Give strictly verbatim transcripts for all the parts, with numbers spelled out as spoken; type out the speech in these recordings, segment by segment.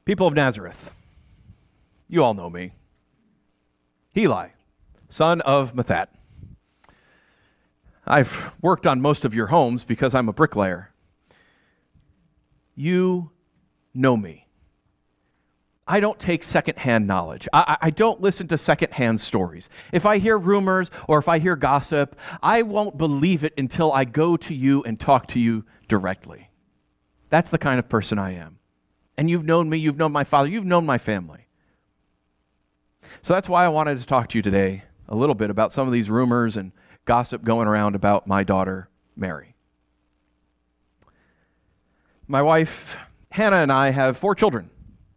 People of Nazareth, you all know me. Heli, son of Mathat. I've worked on most of your homes because I'm a bricklayer. You know me. I don't take secondhand knowledge. I, I don't listen to secondhand stories. If I hear rumors or if I hear gossip, I won't believe it until I go to you and talk to you directly. That's the kind of person I am. And you've known me, you've known my father, you've known my family. So that's why I wanted to talk to you today a little bit about some of these rumors and gossip going around about my daughter, Mary. My wife, Hannah, and I have four children.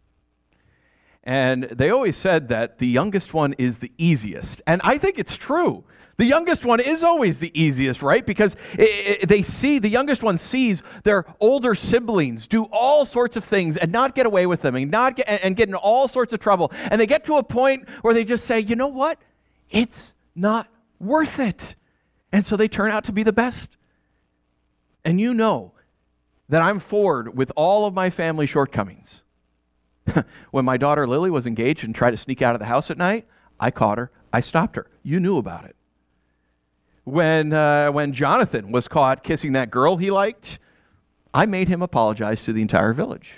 And they always said that the youngest one is the easiest. And I think it's true. The youngest one is always the easiest, right? Because it, it, they see, the youngest one sees their older siblings do all sorts of things and not get away with them and not get, and get in all sorts of trouble. And they get to a point where they just say, you know what? It's not worth it. And so they turn out to be the best. And you know that I'm forward with all of my family shortcomings. When my daughter Lily was engaged and tried to sneak out of the house at night, I caught her. I stopped her. You knew about it. When uh, when Jonathan was caught kissing that girl he liked, I made him apologize to the entire village.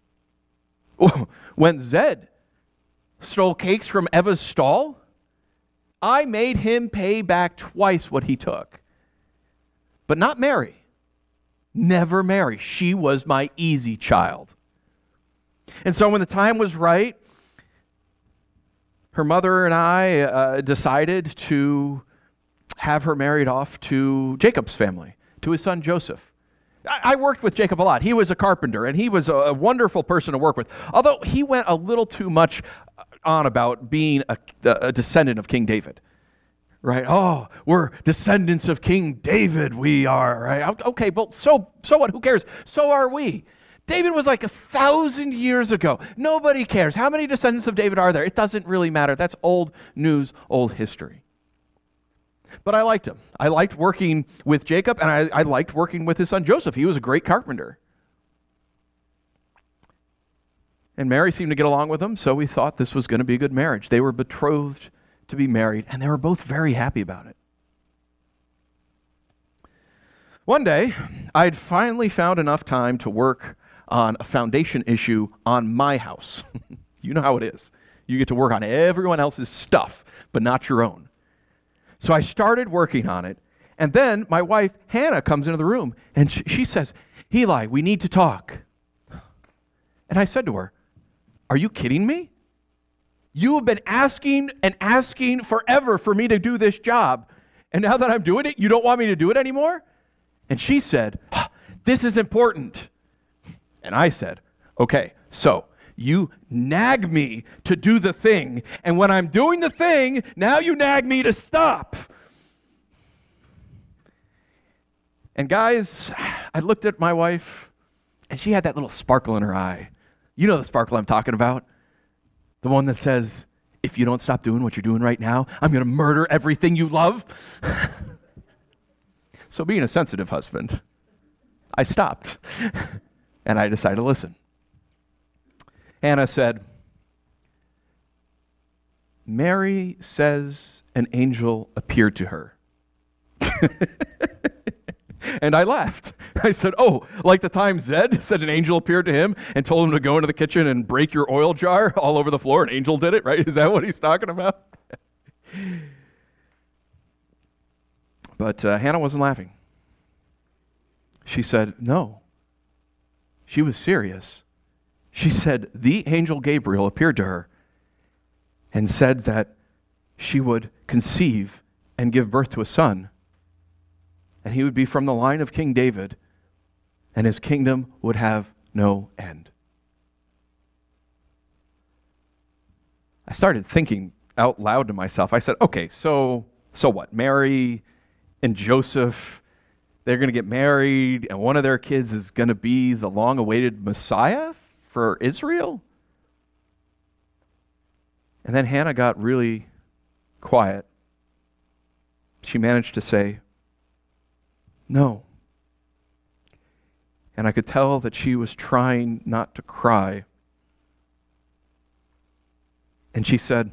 When Zed stole cakes from Eva's stall, I made him pay back twice what he took. But not Mary. Never Mary. She was my easy child. And so when the time was right, her mother and I uh, decided to have her married off to Jacob's family, to his son Joseph. I, I worked with Jacob a lot. He was a carpenter, and he was a, a wonderful person to work with, although he went a little too much on about being a, a descendant of King David. Right? Oh, we're descendants of King David, we are, right? Okay, well, so so what? Who cares? So are we. David was like a thousand years ago. Nobody cares. How many descendants of David are there? It doesn't really matter. That's old news, old history. But I liked him. I liked working with Jacob, and I, I liked working with his son Joseph. He was a great carpenter. And Mary seemed to get along with him, so we thought this was going to be a good marriage. They were betrothed to be married, and they were both very happy about it. One day, I'd finally found enough time to work on a foundation issue on my house. You know how it is. You get to work on everyone else's stuff, but not your own. So I started working on it, and then my wife, Hannah, comes into the room, and she, she says, Heli, we need to talk. And I said to her, are you kidding me? You have been asking and asking forever for me to do this job, and now that I'm doing it, you don't want me to do it anymore? And she said, this is important. And I said, okay, so you nag me to do the thing, and when I'm doing the thing, now you nag me to stop. And guys, I looked at my wife, and she had that little sparkle in her eye. You know the sparkle I'm talking about. The one that says, if you don't stop doing what you're doing right now, I'm going to murder everything you love. So being a sensitive husband, I stopped. And I decided to listen. Hannah said, Mary says an angel appeared to her. And I laughed. I said, oh, like the time Zed said an angel appeared to him and told him to go into the kitchen and break your oil jar all over the floor. An angel did it, right? Is that what he's talking about? But uh, Hannah wasn't laughing. She said, no. She was serious. She said the angel Gabriel appeared to her and said that she would conceive and give birth to a son, and he would be from the line of King David, and his kingdom would have no end. I started thinking out loud to myself. I said, okay, so so what? Mary and Joseph, they're going to get married, and one of their kids is going to be the long-awaited Messiah for Israel? And then Hannah got really quiet. She managed to say, no. And I could tell that she was trying not to cry, And she said,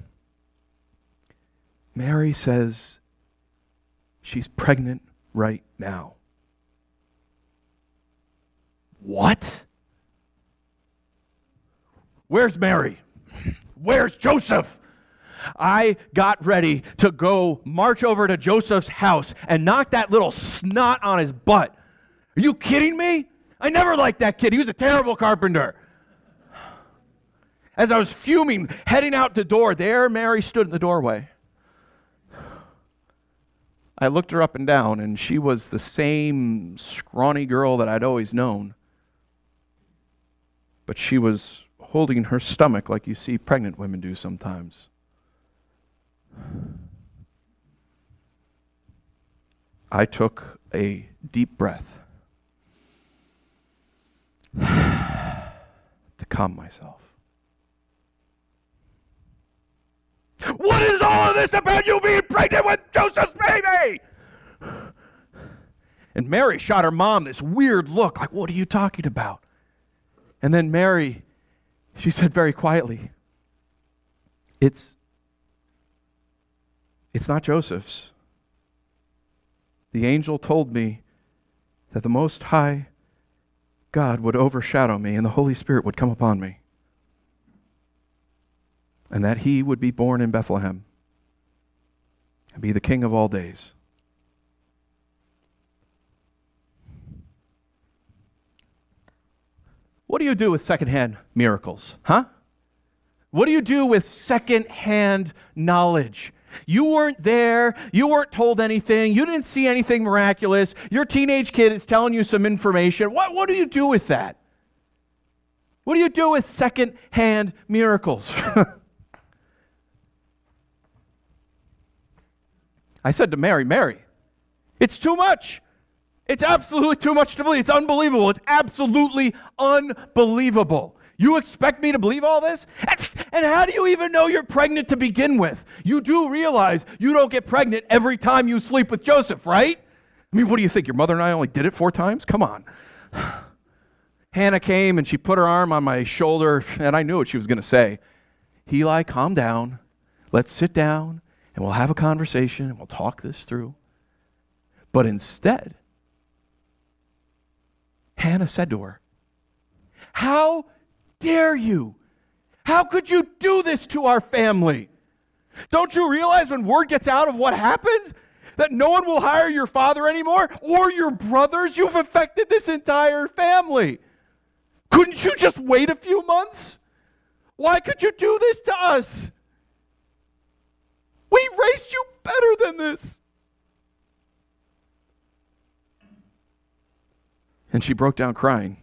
Mary says she's pregnant right now. What? Where's Mary? Where's Joseph? I got ready to go march over to Joseph's house and knock that little snot on his butt. Are you kidding me? I never liked that kid. He was a terrible carpenter. As I was fuming, heading out the door, there Mary stood in the doorway. I looked her up and down, and she was the same scrawny girl that I'd always known. But she was holding her stomach like you see pregnant women do sometimes. I took a deep breath to calm myself. What is all of this about you being pregnant with Joseph's baby? And Mary shot her mom this weird look, like, what are you talking about? And then Mary, she said very quietly, It's, it's not Joseph's. The angel told me that the Most High God would overshadow me and the Holy Spirit would come upon me. And that he would be born in Bethlehem and be the King of all days. What do you do with secondhand miracles, huh? What do you do with secondhand knowledge? You weren't there. You weren't told anything. You didn't see anything miraculous. Your teenage kid is telling you some information. What, what do you do with that? What do you do with secondhand miracles? I said to Mary, Mary, it's too much. It's absolutely too much to believe. It's unbelievable. It's absolutely unbelievable. You expect me to believe all this? And, and how do you even know you're pregnant to begin with? You do realize you don't get pregnant every time you sleep with Joseph, right? I mean, what do you think? Your mother and I only did it four times? Come on. Hannah came and she put her arm on my shoulder, and I knew what she was going to say. Eli, calm down. Let's sit down, and we'll have a conversation, and we'll talk this through. But instead, Hannah said to her, how dare you? How could you do this to our family? Don't you realize when word gets out of what happens, that no one will hire your father anymore or your brothers? You've affected this entire family. Couldn't you just wait a few months? Why could you do this to us? We raised you better than this. And she broke down crying.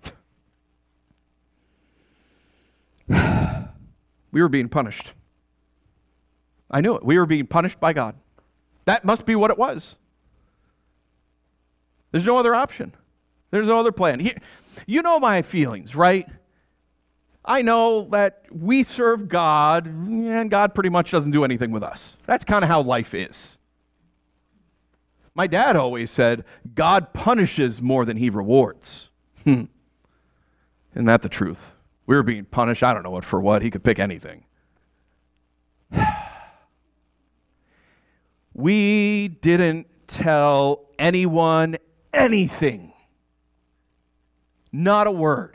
We were being punished. I knew it. We were being punished by God. That must be what it was. There's no other option. There's no other plan. He, you know my feelings, right? I know that we serve God, and God pretty much doesn't do anything with us. That's kind of how life is. My dad always said, God punishes more than he rewards. Hmm. Isn't that the truth? We were being punished, I don't know what for what. He could pick anything. We didn't tell anyone anything. Not a word.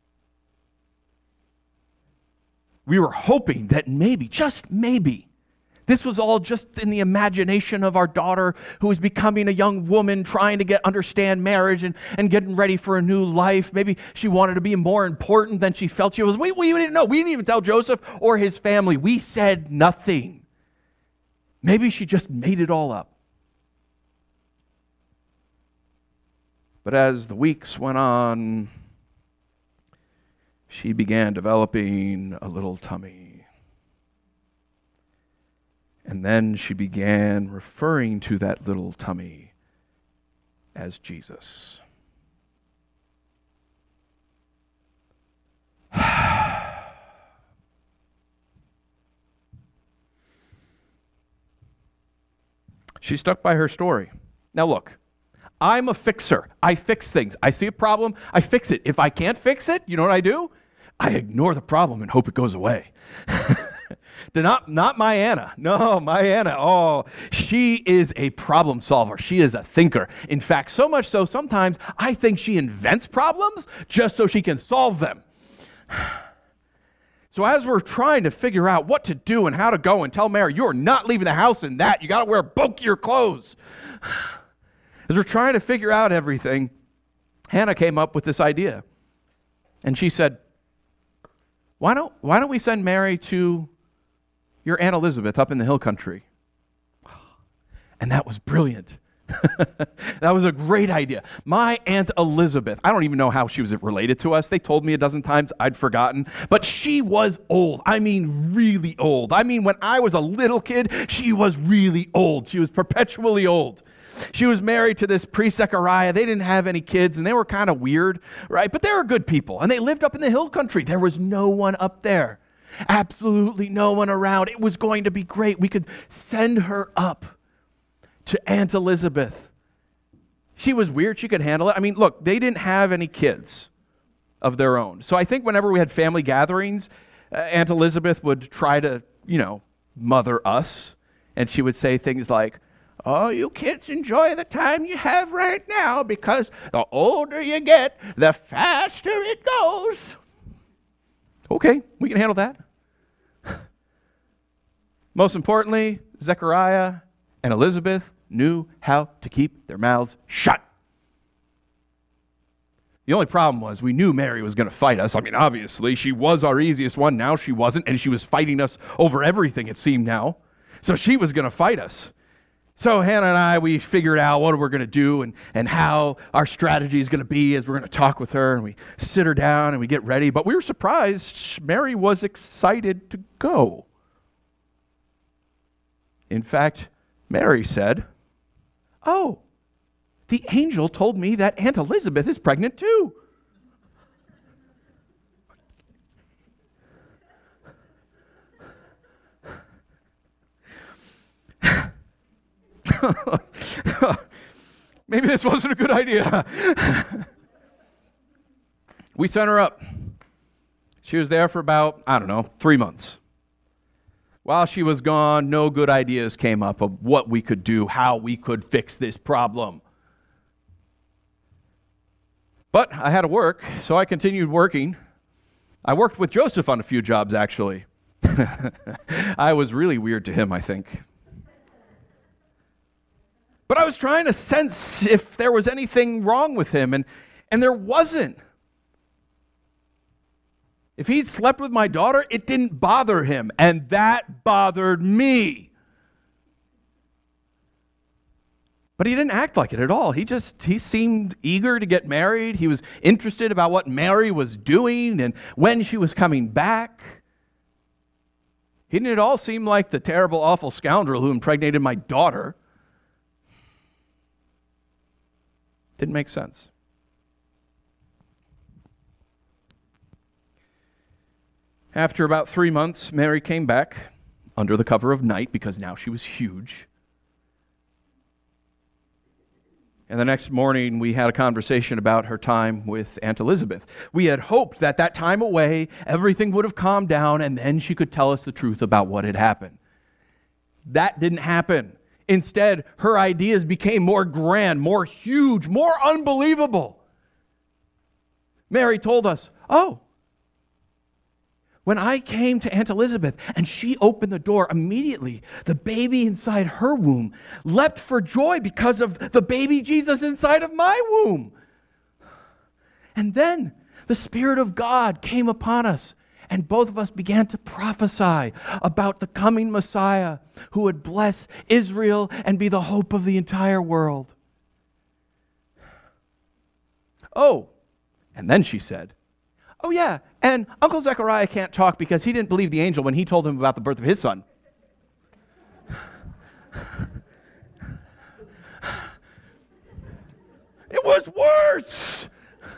We were hoping that maybe, just maybe, this was all just in the imagination of our daughter who was becoming a young woman trying to get understand marriage and, and getting ready for a new life. Maybe she wanted to be more important than she felt she was. We, we didn't know. We didn't even tell Joseph or his family. We said nothing. Maybe she just made it all up. But as the weeks went on, she began developing a little tummy. And then she began referring to that little tummy as Jesus. She stuck by her story. Now look, I'm a fixer. I fix things. I see a problem, I fix it. If I can't fix it, you know what I do? I ignore the problem and hope it goes away. Not, not my Anna. No, my Anna. Oh, she is a problem solver. She is a thinker. In fact, so much so, sometimes I think she invents problems just so she can solve them. So as we're trying to figure out what to do and how to go and tell Mary, you're not leaving the house in that. You got to wear bulkier clothes. As we're trying to figure out everything, Hannah came up with this idea. And she said, why don't, why don't we send Mary to your Aunt Elizabeth up in the hill country? And that was brilliant. That was a great idea. My Aunt Elizabeth, I don't even know how she was related to us. They told me a dozen times, I'd forgotten. But she was old. I mean, really old. I mean, when I was a little kid, she was really old. She was perpetually old. She was married to this priest Zechariah. They didn't have any kids, and they were kind of weird, right? But they were good people, and they lived up in the hill country. There was no one up there. Absolutely no one around. It was going to be great. We could send her up to Aunt Elizabeth. She was weird. She could handle it. I mean, look, they didn't have any kids of their own. So I think whenever we had family gatherings, uh, Aunt Elizabeth would try to, you know, mother us. And she would say things like, oh, you kids enjoy the time you have right now because the older you get, the faster it goes. Okay, we can handle that. Most importantly, Zechariah and Elizabeth knew how to keep their mouths shut. The only problem was we knew Mary was going to fight us. I mean, obviously, she was our easiest one. Now she wasn't, and she was fighting us over everything, it seemed now. So she was going to fight us. So Hannah and I, we figured out what we're going to do and, and how our strategy is going to be as we're going to talk with her, and we sit her down and we get ready. But we were surprised Mary was excited to go. In fact, Mary said, oh, the angel told me that Aunt Elizabeth is pregnant too. Maybe this wasn't a good idea. We sent her up. She was there for about, I don't know, three months. While she was gone, no good ideas came up of what we could do, how we could fix this problem. But I had to work, so I continued working. I worked with Joseph on a few jobs, actually. I was really weird to him, I think. But I was trying to sense if there was anything wrong with him, and, and there wasn't. If he'd slept with my daughter, it didn't bother him, and that bothered me. But he didn't act like it at all. He just, he seemed eager to get married. He was interested about what Mary was doing and when she was coming back. He didn't at all seem like the terrible, awful scoundrel who impregnated my daughter. Didn't make sense. After about three months, Mary came back under the cover of night because now she was huge. And the next morning, we had a conversation about her time with Aunt Elizabeth. We had hoped that that time away, everything would have calmed down, and then she could tell us the truth about what had happened. That didn't happen. Instead, her ideas became more grand, more huge, more unbelievable. Mary told us, oh, when I came to Aunt Elizabeth and she opened the door, immediately the baby inside her womb leapt for joy because of the baby Jesus inside of my womb. And then the Spirit of God came upon us, and both of us began to prophesy about the coming Messiah who would bless Israel and be the hope of the entire world. Oh, and then she said, oh yeah, and Uncle Zechariah can't talk because he didn't believe the angel when he told him about the birth of his son. It was worse.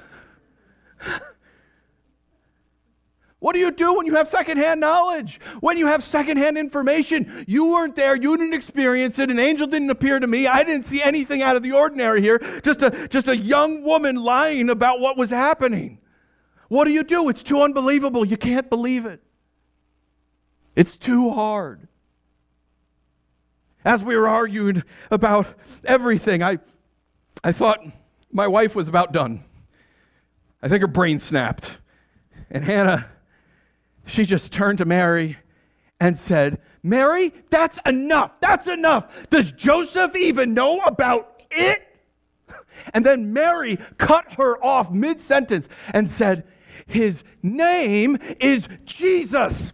What do you do when you have secondhand knowledge? When you have secondhand information? You weren't there, you didn't experience it, an angel didn't appear to me, I didn't see anything out of the ordinary here, just a, just a young woman lying about what was happening. What do you do? It's too unbelievable. You can't believe it. It's too hard. As we were arguing about everything, I, I thought my wife was about done. I think her brain snapped. And Hannah, she just turned to Mary and said, Mary, that's enough. That's enough. Does Joseph even know about it? And then Mary cut her off mid-sentence and said, his name is Jesus.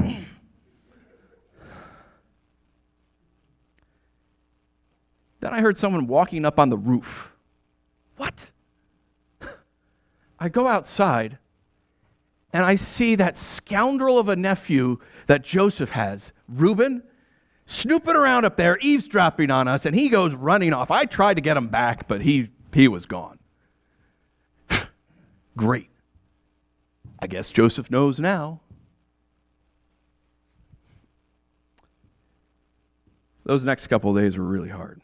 Then I heard someone walking up on the roof. What? I go outside, and I see that scoundrel of a nephew that Joseph has, Reuben, snooping around up there, eavesdropping on us, and he goes running off. I tried to get him back, but he, he was gone. Great. I guess Joseph knows now. Those next couple of days were really hard.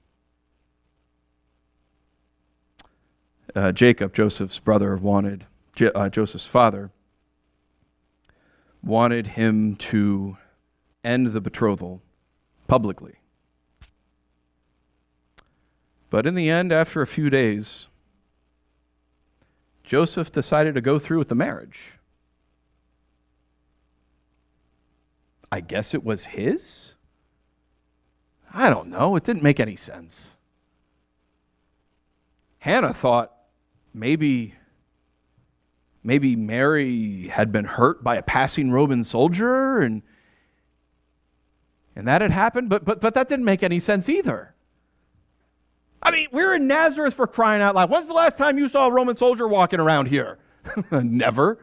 Uh, Jacob, Joseph's brother, wanted, uh, Joseph's father, wanted him to end the betrothal publicly. But in the end, after a few days, Joseph decided to go through with the marriage. I guess it was his? I don't know. It didn't make any sense. Hannah thought maybe, maybe Mary had been hurt by a passing Roman soldier and, and that had happened, but, but, but that didn't make any sense either. I mean, we're in Nazareth, for crying out loud. When's the last time you saw a Roman soldier walking around here? Never.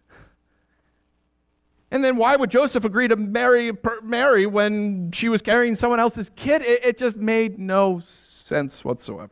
And then why would Joseph agree to marry Mary when she was carrying someone else's kid? It, it just made no sense whatsoever.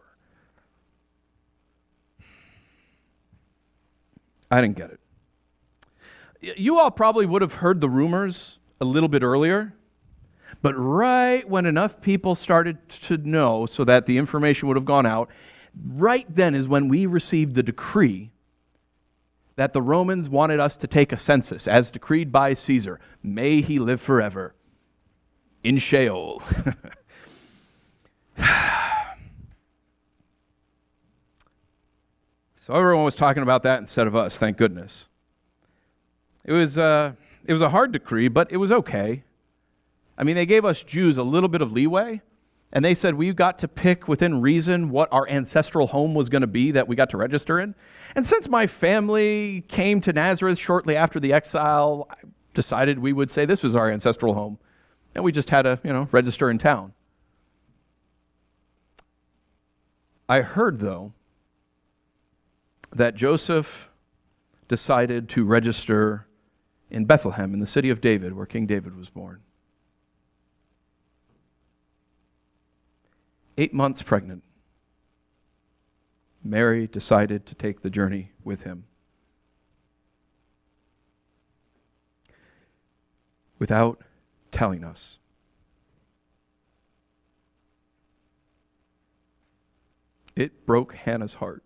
I didn't get it. You all probably would have heard the rumors a little bit earlier, but right when enough people started to know so that the information would have gone out, right then is when we received the decree that the Romans wanted us to take a census, as decreed by Caesar. May he live forever in Sheol. So everyone was talking about that instead of us, thank goodness. It was, uh, it was a hard decree, but it was okay. I mean, they gave us Jews a little bit of leeway, and they said we got to pick within reason what our ancestral home was going to be that we got to register in. And since my family came to Nazareth shortly after the exile, I decided we would say this was our ancestral home. And we just had to, you know, register in town. I heard, though, that Joseph decided to register in Bethlehem, in the city of David, where King David was born. Eight months pregnant, Mary decided to take the journey with him. Without telling us. It broke Hannah's heart.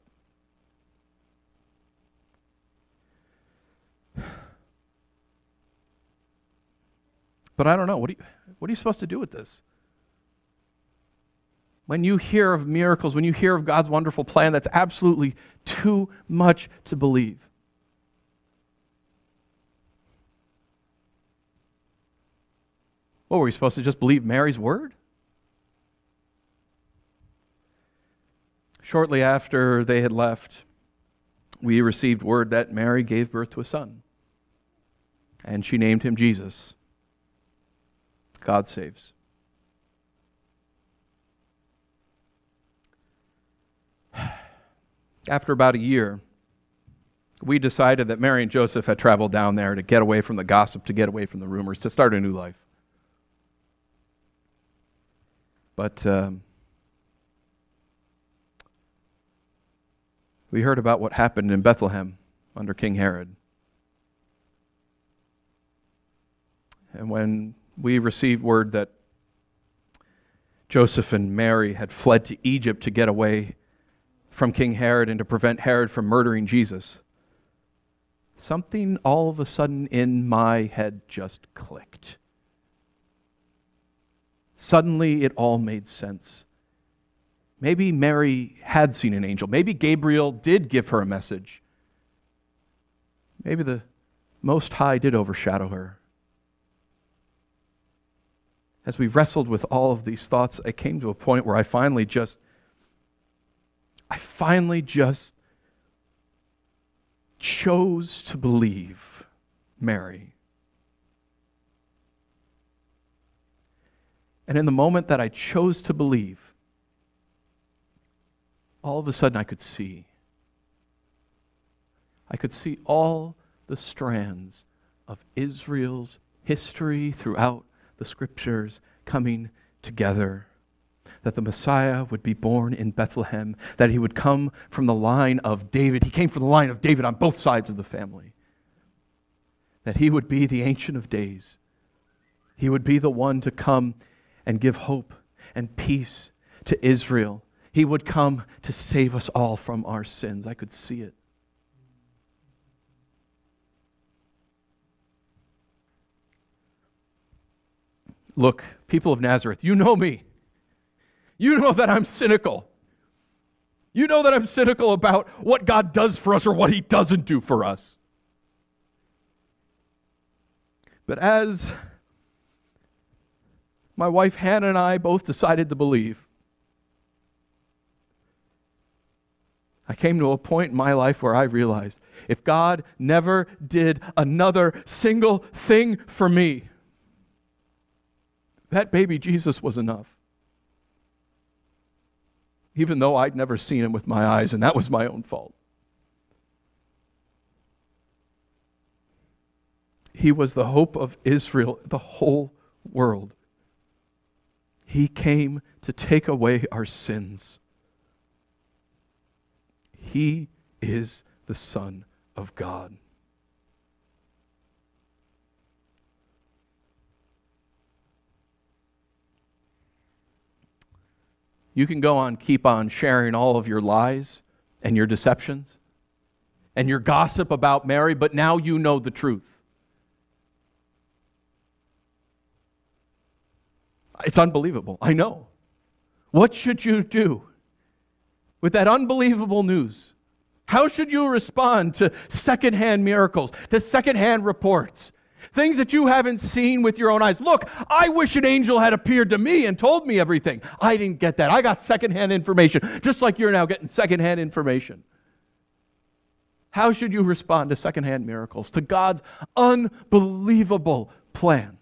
But I don't know. What are you, what are you supposed to do with this? When you hear of miracles, when you hear of God's wonderful plan, that's absolutely too much to believe. What, were we supposed to just believe Mary's word? Shortly after they had left, we received word that Mary gave birth to a son. And she named him Jesus. God saves. After about a year, we decided that Mary and Joseph had traveled down there to get away from the gossip, to get away from the rumors, to start a new life. But um, we heard about what happened in Bethlehem under King Herod. And when we received word that Joseph and Mary had fled to Egypt to get away from King Herod and to prevent Herod from murdering Jesus, something all of a sudden in my head just clicked. Suddenly it all made sense. Maybe Mary had seen an angel. Maybe Gabriel did give her a message. Maybe the Most High did overshadow her. As we wrestled with all of these thoughts, I came to a point where I finally just, I finally just chose to believe Mary. And in the moment that I chose to believe, all of a sudden I could see. I could see all the strands of Israel's history throughout the Scriptures coming together. That the Messiah would be born in Bethlehem, that he would come from the line of David. He came from the line of David on both sides of the family. That he would be the Ancient of Days. He would be the one to come and give hope and peace to Israel. He would come to save us all from our sins. I could see it. Look, people of Nazareth, you know me. You know that I'm cynical. You know that I'm cynical about what God does for us or what He doesn't do for us. But as my wife Hannah and I both decided to believe, I came to a point in my life where I realized if God never did another single thing for me, that baby Jesus was enough. Even though I'd never seen him with my eyes, and that was my own fault. He was the hope of Israel, the whole world. He came to take away our sins. He is the Son of God. You can go on, keep on sharing all of your lies and your deceptions and your gossip about Mary, but now you know the truth. It's unbelievable. I know. What should you do with that unbelievable news? How should you respond to secondhand miracles, to secondhand reports? Things that you haven't seen with your own eyes. Look, I wish an angel had appeared to me and told me everything. I didn't get that. I got secondhand information, just like you're now getting secondhand information. How should you respond to secondhand miracles, to God's unbelievable plan?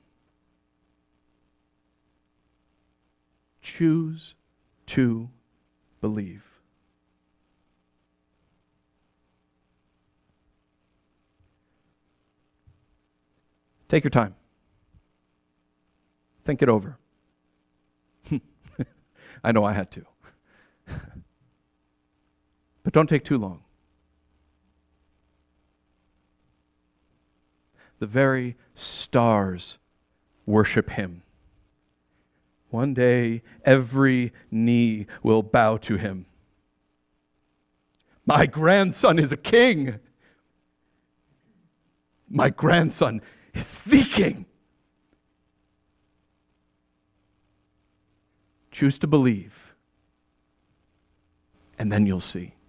Choose to believe. Take your time. Think it over. I know I had to. But don't take too long. The very stars worship Him. One day, every knee will bow to Him. My grandson is a king. My grandson is the king. Choose to believe, and then you'll see.